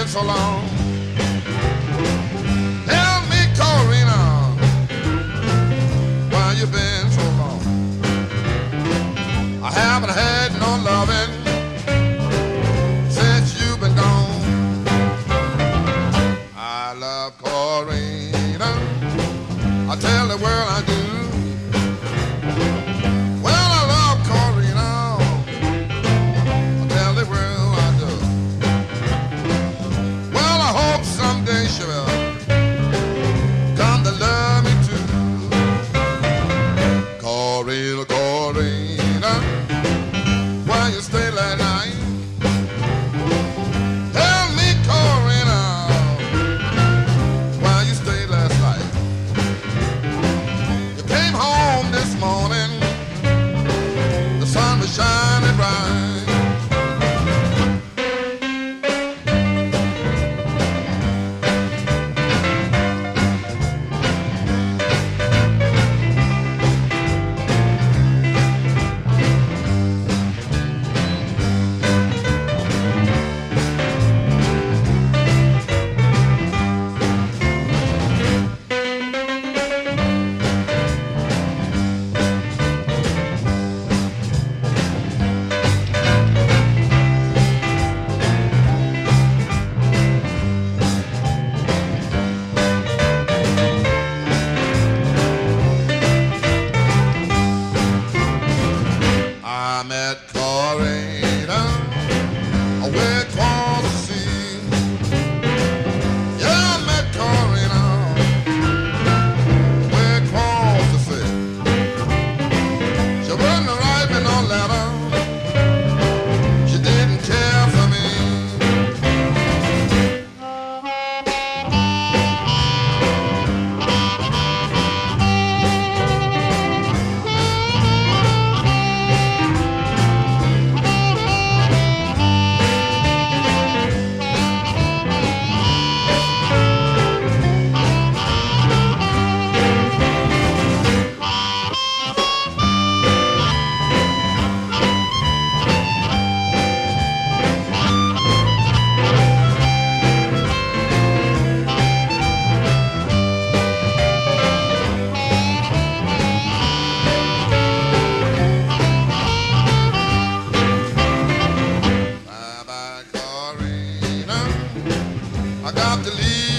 so long. Tell me, Corina, why you been so long? I haven't had no loving since you've been gone. I love Corina, I tell the world I do. Well, I love Corina, I tell the world I do. Well, I hope someday she will come to love me too. Corina, Corina, why you stay that night? Tell me, Corina, why you stay last night? You came home this morning, the sun was shining bright. I met Corina away across the sea. Yeah, I met Corina away across the sea. She wouldn't write me no letter, she didn't care for me. Bye-bye, Corina, I got to leave.